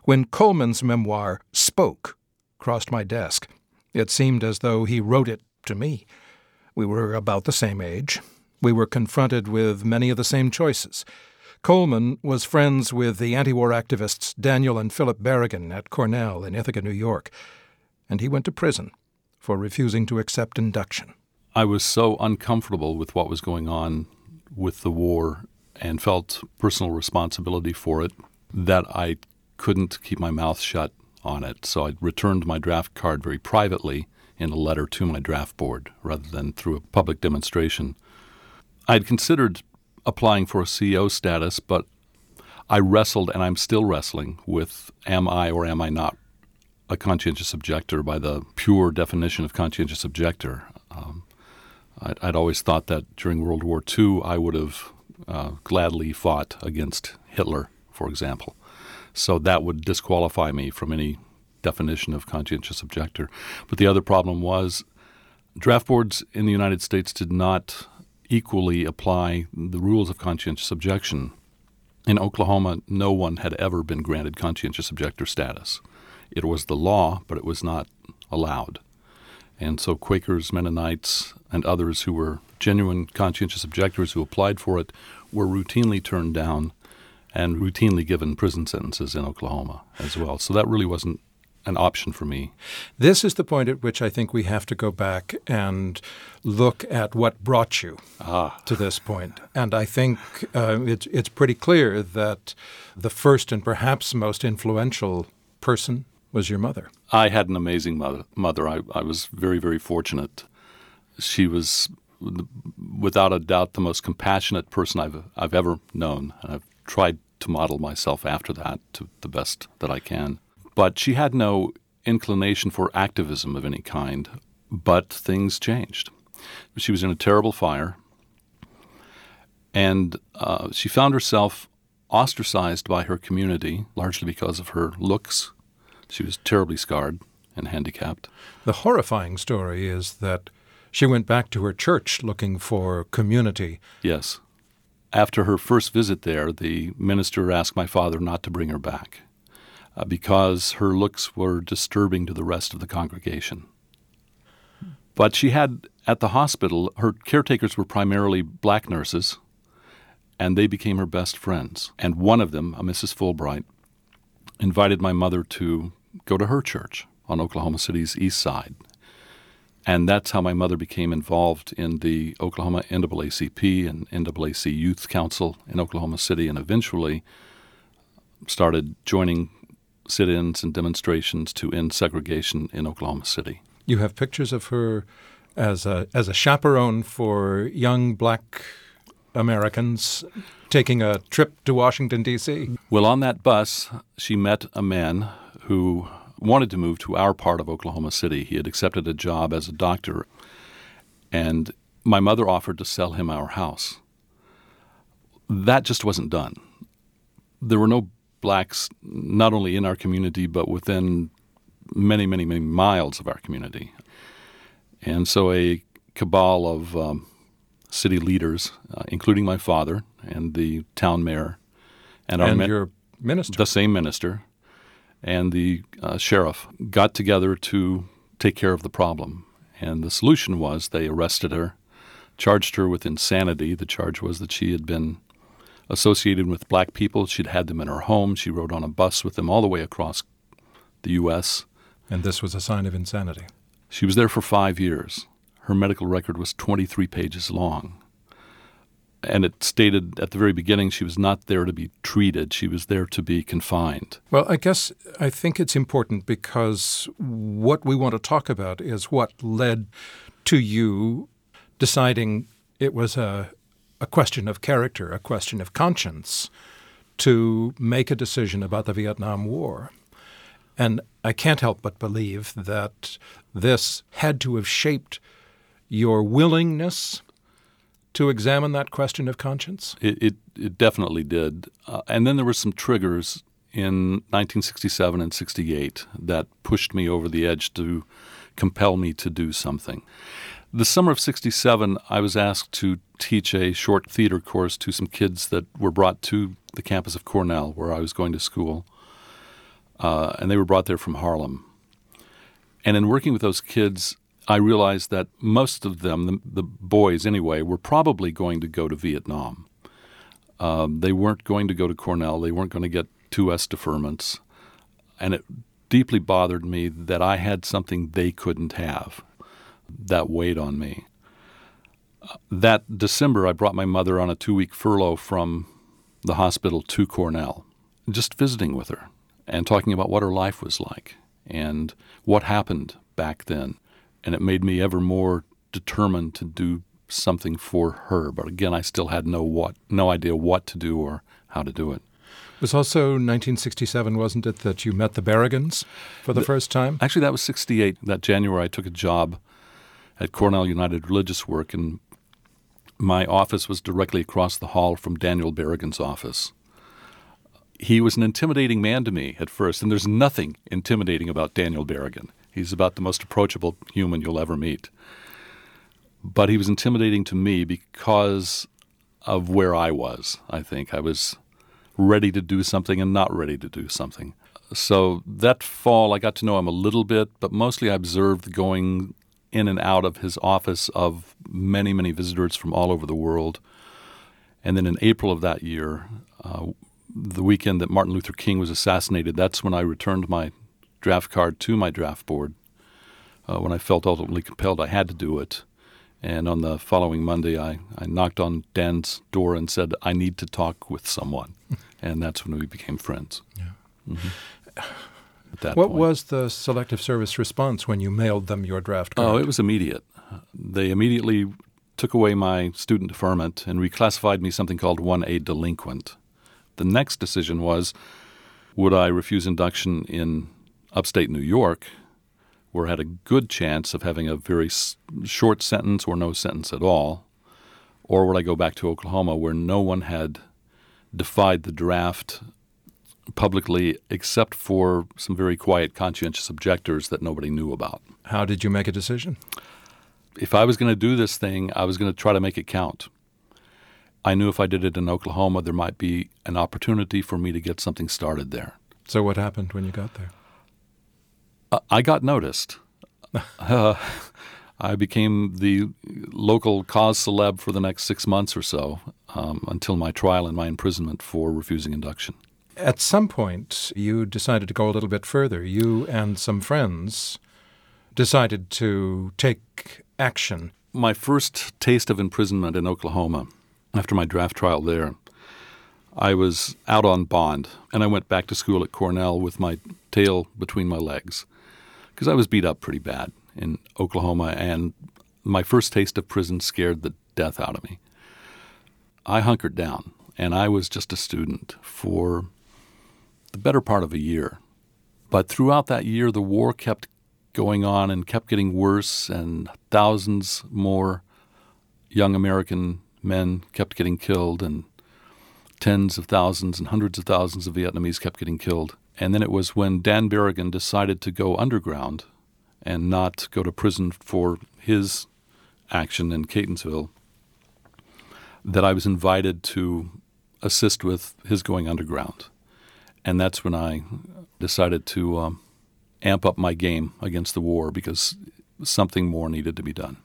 When Coleman's memoir, Spoke, crossed my desk, it seemed as though he wrote it to me. We were about the same age. We were confronted with many of the same choices. Coleman was friends with the anti-war activists Daniel and Philip Berrigan at Cornell in Ithaca, New York, and he went to prison for refusing to accept induction. I was so uncomfortable with what was going on with the war and felt personal responsibility for it that I couldn't keep my mouth shut on it. So I returned my draft card very privately in a letter to my draft board rather than through a public demonstration. I had considered applying for a CEO status, but I wrestled, and I'm still wrestling, with am I or am I not a conscientious objector by the pure definition of conscientious objector. I'd always thought that during World War II I would have gladly fought against Hitler, for example. So that would disqualify me from any definition of conscientious objector. But the other problem was draft boards in the United States did not equally apply the rules of conscientious objection. In Oklahoma, no one had ever been granted conscientious objector status. It was the law, but it was not allowed. And so Quakers, Mennonites, and others who were genuine conscientious objectors who applied for it were routinely turned down and routinely given prison sentences in Oklahoma as well. So that really wasn't an option for me. This is the point at which I think we have to go back and look at what brought you to this point. And I think it's pretty clear that the first and perhaps most influential person was your mother. I had an amazing mother. I was very, very fortunate. She was, without a doubt, the most compassionate person I've ever known. And I've tried to model myself after that to the best that I can. But she had no inclination for activism of any kind, but things changed. She was in a terrible fire, and she found herself ostracized by her community, largely because of her looks. She was terribly scarred and handicapped. The horrifying story is that she went back to her church looking for community. Yes. After her first visit there, the minister asked my father not to bring her back because her looks were disturbing to the rest of the congregation. But she had, at the hospital, her caretakers were primarily black nurses, and they became her best friends. And one of them, a Mrs. Fulbright, invited my mother to go to her church on Oklahoma City's east side. And that's how my mother became involved in the Oklahoma NAACP and NAAC Youth Council in Oklahoma City, and eventually started joining sit-ins and demonstrations to end segregation in Oklahoma City. You have pictures of her as a chaperone for young black Americans taking a trip to Washington, D.C. Well, on that bus, she met a man who wanted to move to our part of Oklahoma City. He had accepted a job as a doctor, and my mother offered to sell him our house. That just wasn't done. There were no blacks not only in our community, but within many, many, many miles of our community. And so a cabal of city leaders, including my father and the town mayor, and your minister, the same minister, and the sheriff, got together to take care of the problem. And the solution was they arrested her, charged her with insanity. The charge was that she had been associated with black people. She'd had them in her home. She rode on a bus with them all the way across the U.S. And this was a sign of insanity. She was there for 5 years. Her medical record was 23 pages long. And it stated at the very beginning she was not there to be treated. She was there to be confined. Well, I think it's important because what we want to talk about is what led to you deciding it was a question of character, a question of conscience, to make a decision about the Vietnam War. And I can't help but believe that this had to have shaped your willingness to examine that question of conscience? It definitely did. And then there were some triggers in 1967 and 68 that pushed me over the edge to compel me to do something. The summer of 67, I was asked to teach a short theater course to some kids that were brought to the campus of Cornell, where I was going to school. and they were brought there from Harlem. And in working with those kids, I realized that most of them, the boys anyway, were probably going to go to Vietnam. They weren't going to go to Cornell. They weren't going to get 2S deferments. And it deeply bothered me that I had something they couldn't have. That weighed on me. That December, I brought my mother on a 2-week furlough from the hospital to Cornell, just visiting with her and talking about what her life was like and what happened back then. And it made me ever more determined to do something for her. But again, I still had no idea what to do or how to do it. It was also 1967, wasn't it, that you met the Berrigans for the first time? Actually, that was 68. That January, I took a job at Cornell United Religious Work, and my office was directly across the hall from Daniel Berrigan's office. He was an intimidating man to me at first, and there's nothing intimidating about Daniel Berrigan. He's about the most approachable human you'll ever meet. But he was intimidating to me because of where I was, I think. I was ready to do something and not ready to do something. So that fall, I got to know him a little bit, but mostly I observed going in and out of his office of many, many visitors from all over the world. And then in April of that year, the weekend that Martin Luther King was assassinated, that's when I returned my draft card to my draft board. When I felt ultimately compelled I had to do it. And on the following Monday, I knocked on Dan's door and said, I need to talk with someone. And that's when we became friends. Yeah. Mm-hmm. What was the Selective Service response when you mailed them your draft card? Oh, it was immediate. They immediately took away my student deferment and reclassified me something called 1A delinquent. The next decision was, would I refuse induction in upstate New York, where I had a good chance of having a very short sentence or no sentence at all, or would I go back to Oklahoma, where no one had defied the draft publicly except for some very quiet, conscientious objectors that nobody knew about. How did you make a decision? If I was going to do this thing, I was going to try to make it count. I knew if I did it in Oklahoma, there might be an opportunity for me to get something started there. So what happened when you got there? I got noticed. I became the local cause celeb for the next 6 months or so, until my trial and my imprisonment for refusing induction. At some point, you decided to go a little bit further. You and some friends decided to take action. My first taste of imprisonment in Oklahoma, after my draft trial there, I was out on bond, and I went back to school at Cornell with my tail between my legs, because I was beat up pretty bad in Oklahoma, and my first taste of prison scared the death out of me. I hunkered down, and I was just a student for the better part of a year. But throughout that year, the war kept going on and kept getting worse, and thousands more young American men kept getting killed, and tens of thousands and hundreds of thousands of Vietnamese kept getting killed. And then it was when Dan Berrigan decided to go underground and not go to prison for his action in Catonsville that I was invited to assist with his going underground. And that's when I decided to amp up my game against the war, because something more needed to be done.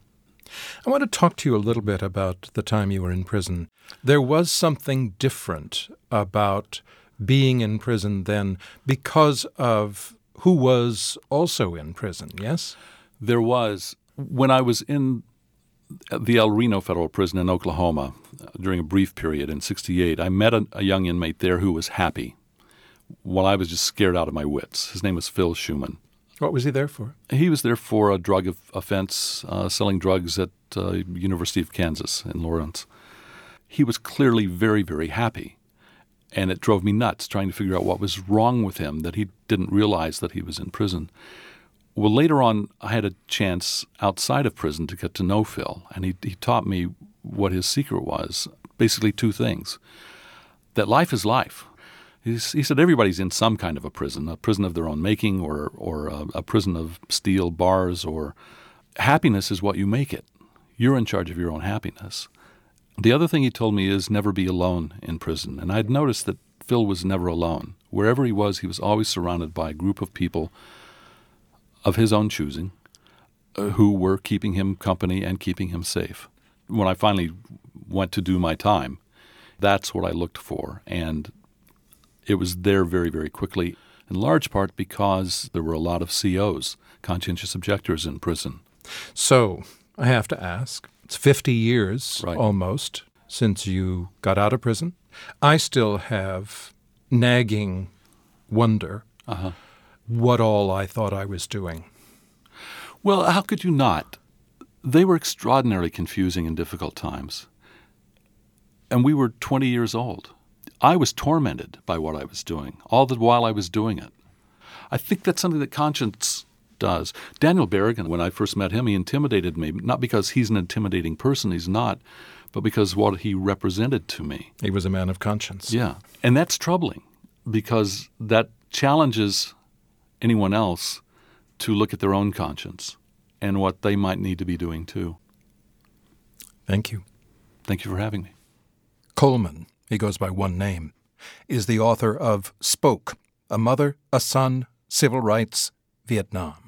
I want to talk to you a little bit about the time you were in prison. There was something different about being in prison then because of who was also in prison, yes? There was. When I was in the El Reno Federal Prison in Oklahoma during a brief period in 1968, I met a young inmate there who was happy while I was just scared out of my wits. His name was Phil Schuman. What was he there for? He was there for a drug offense, selling drugs at University of Kansas in Lawrence. He was clearly very, very happy, and it drove me nuts trying to figure out what was wrong with him, that he didn't realize that he was in prison. Well, later on, I had a chance outside of prison to get to know Phil, and he taught me what his secret was. Basically 2 things. That life is life. He said everybody's in some kind of a prison of their own making, or a prison of steel bars, or happiness is what you make it. You're in charge of your own happiness. The other thing he told me is never be alone in prison. And I'd noticed that Phil was never alone Wherever he was always surrounded by a group of people of his own choosing who were keeping him company and keeping him safe. When I finally went to do my time, that's what I looked for, and it was there very, very quickly, in large part because there were a lot of COs, conscientious objectors, in prison. So I have to ask, it's 50 years almost since you got out of prison. I still have nagging wonder what all I thought I was doing. Well, how could you not? They were extraordinarily confusing and difficult times. And we were 20 years old. I was tormented by what I was doing, all the while I was doing it. I think that's something that conscience does. Daniel Berrigan, when I first met him, he intimidated me, not because he's an intimidating person, he's not, but because what he represented to me. He was a man of conscience. Yeah. And that's troubling because that challenges anyone else to look at their own conscience and what they might need to be doing too. Thank you. Thank you for having me. Coleman, he goes by one name, is the author of Spoke, A Mother, a Son, Civil Rights, Vietnam.